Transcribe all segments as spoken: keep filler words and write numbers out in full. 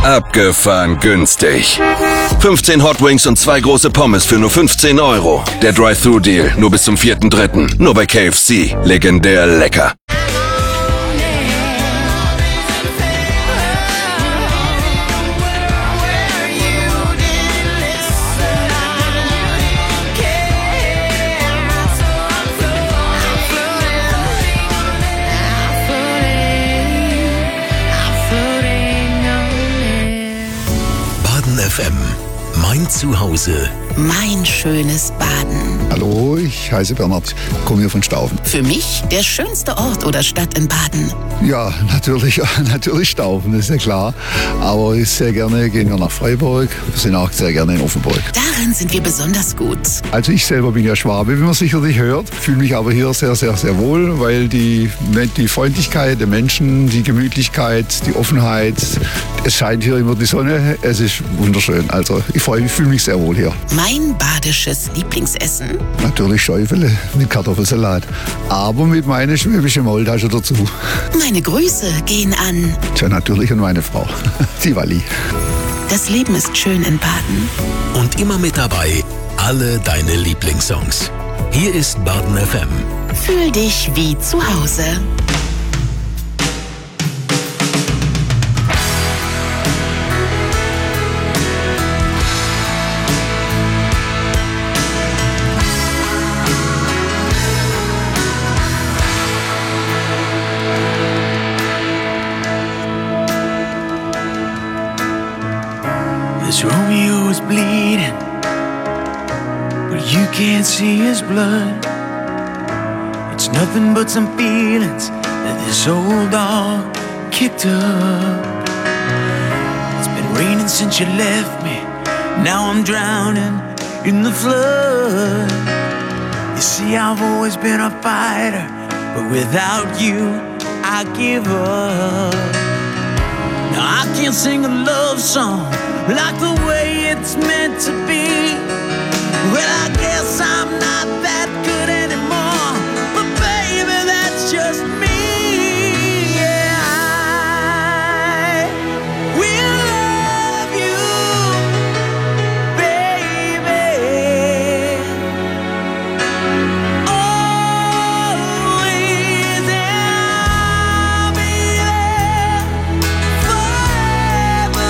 Abgefahren günstig. fünfzehn Hot Wings und zwei große Pommes für nur fünfzehn Euro. Der Drive-Thru-Deal nur bis zum vierten dritten Nur bei K F C. Legendär lecker. F M. Mein Zuhause. Mein schönes Baden. Hallo, ich heiße Bernhard, komme hier von Staufen. Für mich der schönste Ort oder Stadt in Baden. Ja, natürlich, natürlich Staufen, das ist ja klar. Aber sehr gerne gehen wir nach Freiburg. Wir sind auch sehr gerne in Offenburg. Darin sind wir besonders gut. Also ich selber bin ja Schwabe, wie man sicherlich hört. Fühle mich aber hier sehr, sehr, sehr wohl, weil die, die Freundlichkeit der Menschen, die Gemütlichkeit, die Offenheit, es scheint hier immer die Sonne. Es ist wunderschön. Also ich freue mich, fühle mich sehr wohl hier. Mein badisches Lieblingsessen? Natürlich Schäufele mit Kartoffelsalat, aber mit meiner schwäbischen Maultasche dazu. Meine Grüße gehen an... Tja, natürlich an meine Frau, die Walli. Das Leben ist schön in Baden. Und immer mit dabei alle deine Lieblingssongs. Hier ist Baden F M. Fühl dich wie zu Hause. This Romeo is bleeding, but you can't see his blood. It's nothing but some feelings that this old dog kicked up. It's been raining since you left me, now I'm drowning in the flood. You see, I've always been a fighter, but without you, I give up. Now I can't sing a love song like the way it's meant to be. Well, I guess I'm not that good anymore, but baby, that's just me. Yeah, I will love you, baby, always, and I'll be there forever.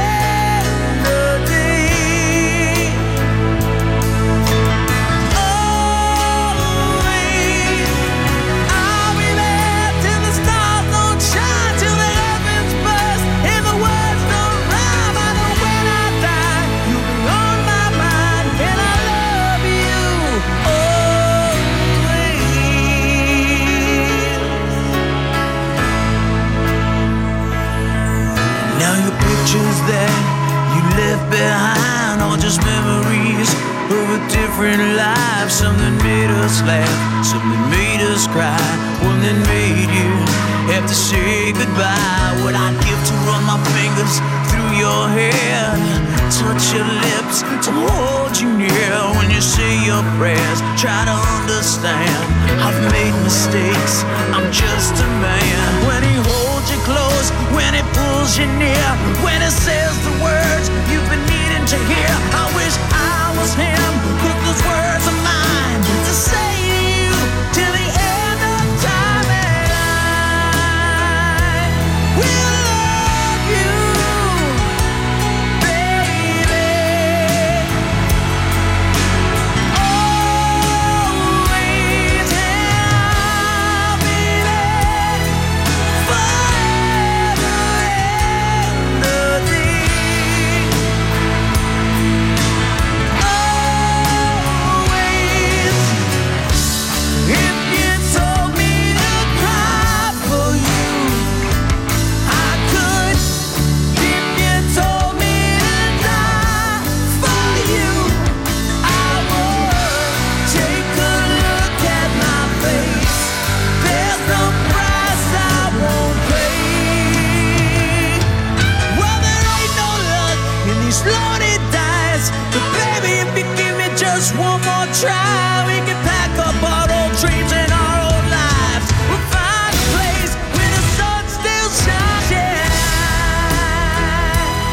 That you left behind are just memories of a different life. Something made us laugh, something made us cry, one that made you have to say goodbye. What I'd give to run my fingers through your hair, touch your lips, to hold you near. When you say your prayers, try to understand I've made mistakes, I'm just a man. When he holds you close, when he pulls you near, when he says the words you've been needing to hear, I wish I was him, put those words of mine to say to you till the end of time. And I will love you, baby, always, and I'll be there forever and a day. Always. If you told me to cry for you, I could. If you told me to die for you, I would. Take a look at my face, there's no price I won't pay. Well, there ain't no luck in these loaded dice, but baby, if you give me just one more try, we can pack up our old dreams and our old lives. We'll find a place where the sun still shines.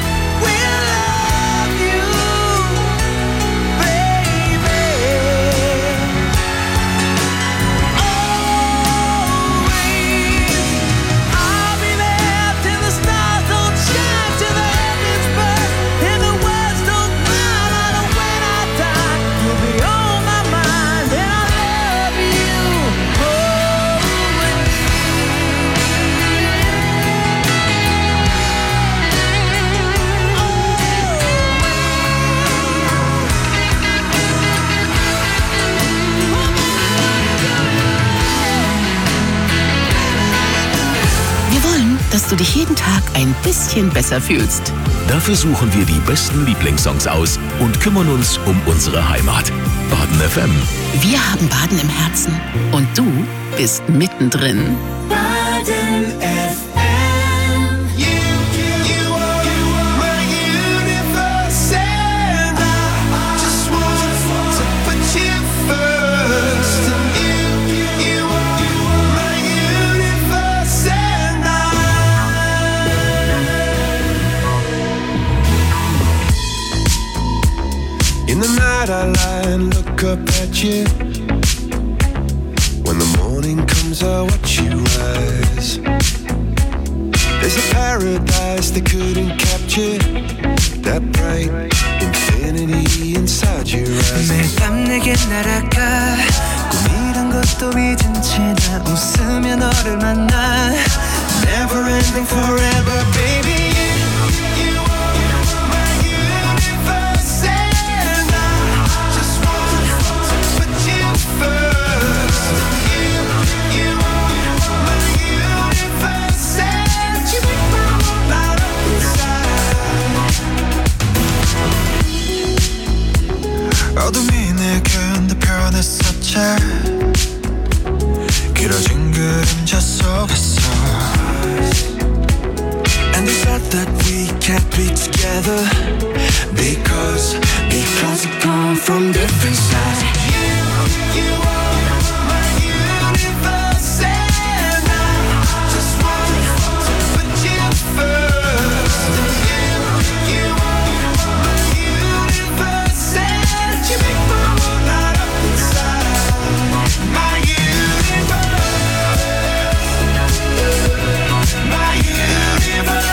du dich jeden Tag ein bisschen besser fühlst. Dafür suchen wir die besten Lieblingssongs aus und kümmern uns um unsere Heimat. Baden F M. Wir haben Baden im Herzen und du bist mittendrin. Baden F M. You, you are, you are my universe, and I just want to put you first. You, you are my universe, and I. In the night I lie and look up at you. When the morning comes I watch you rise. There's a paradise they couldn't capture, that bright infinity inside your eyes. 매일 밤 내게 날아가 꿈이란 것도 잊은 채 나 웃으며 너를 만나. Never ending forever, baby. You, you are my universe, and I just want to put you first. You, you are my universe, and you make my world light up inside. 어둠이 내겐 더 변했었지. 길어진 그림자 속에서. And they said that we can't be together Because, because we come from different sides. You, you are my universe, and I just want to put you first. You, you are my universe, and you make my world light up inside. My universe, my universe.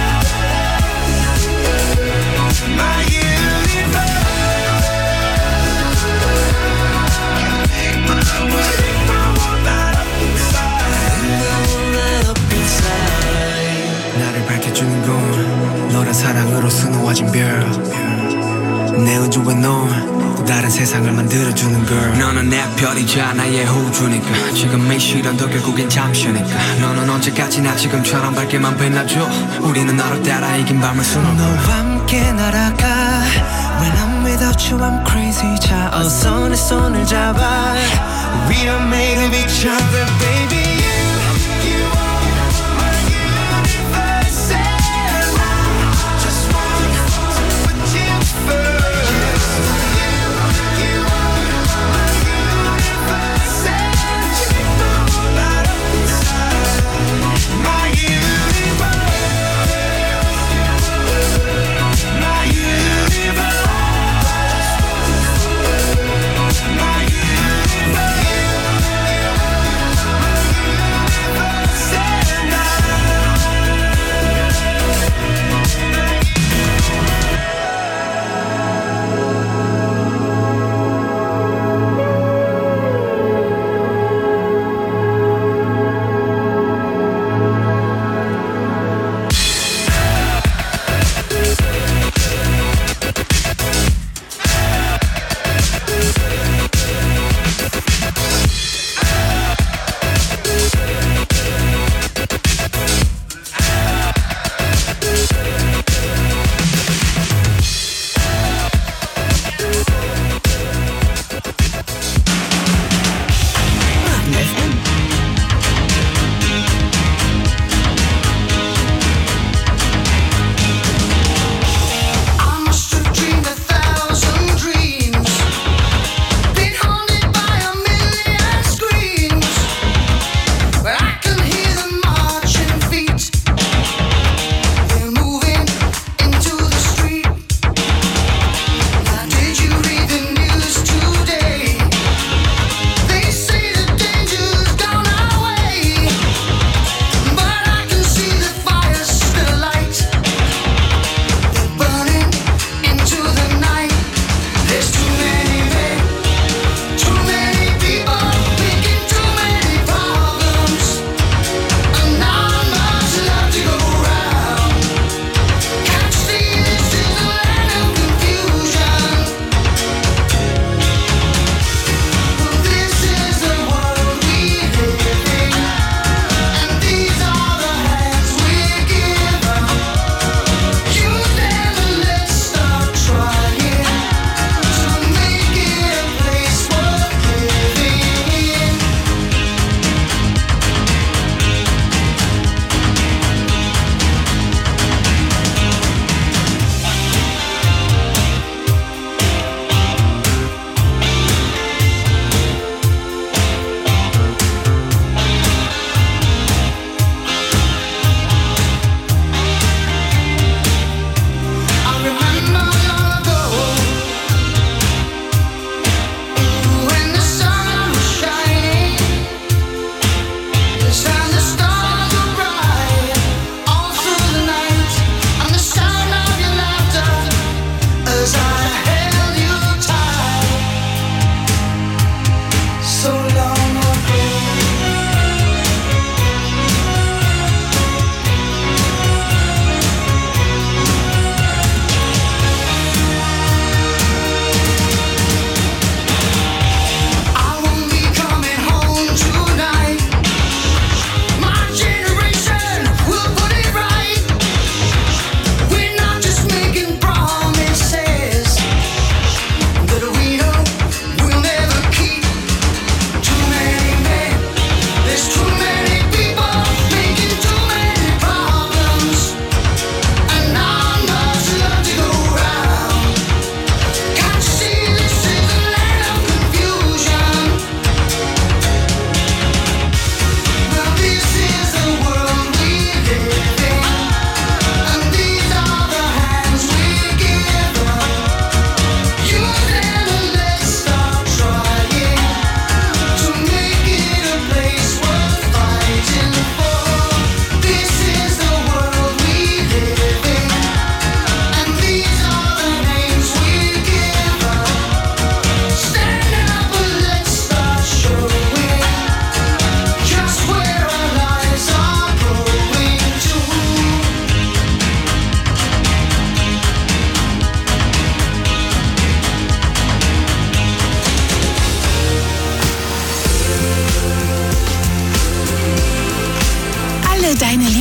My universe. 나를 밝혀주는 건 너란 사랑으로 수놓아진 별. 내 우주에 넌 또 다른 세상을 만들어주는 girl. 너는 내 별이자 나의 호주니까 지금의 시련도 결국엔 잠시니까. 너는 언제까지나 지금처럼 밝게만 빛나줘. 우리는 너를 따라 이긴 밤을 수놓고 너와 함께 날아가. When I'm without you I'm crazy. 자 어서 내 손을 잡아. We are made of each other, baby.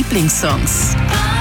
Lieblingssongs.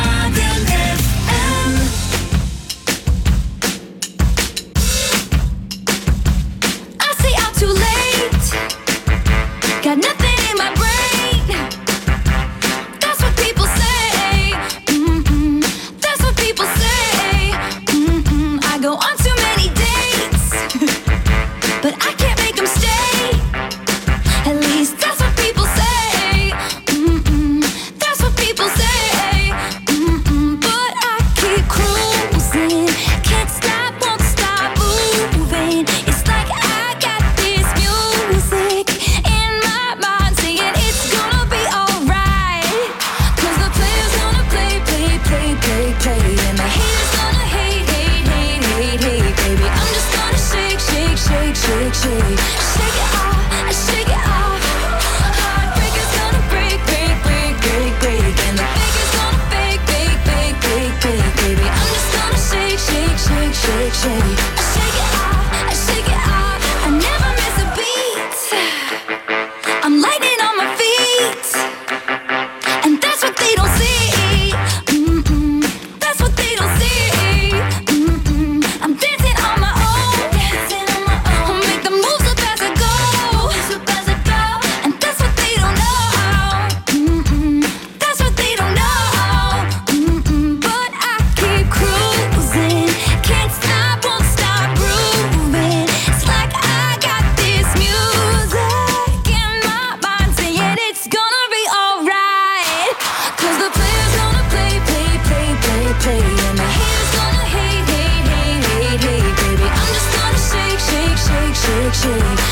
Got nothing in my brain. That's what people say. Mm-mm. That's what people say. Mm-mm. I go on too many dates, but I can't make them stay. At least that's what people say. Mm-mm. That's what people say. Mm-mm. But I keep cruising, can't stop, won't stop moving. It's like I got this music in my mind saying it's gonna be alright. Cause the player's gonna play, play, play, play, play. And the haters gonna hate, hate, hate, hate, hate. Baby, I'm just gonna shake, shake, shake, shake, shake. Shake it off, shake it off. Heartbreaker's gonna break, break, break, break, break. And the faker's gonna fake, fake, fake, fake, fake. Baby, I'm just gonna shake, shake, shake, shake, shake. Shake it off, shake it off. I never miss a beat. I'm lightning on my feet, and that's what they don't see. Mm-mm. That's what they don't see. Mm-mm. I'm dancing on my own, dancing on my own. Make the moves up as I go, up as I go. And that's what they don't know. Mm-mm. That's what they don't know. Mm-mm. But I keep cruising, can't stop, won't stop grooving. It's like I got this music in my mind saying it's gonna be alright. Cause the player's gonna play, play, play, play, play. And the haters gonna hate, hate, hate, hate, hate. Baby, I'm just gonna shake, shake, shake, shake, shake.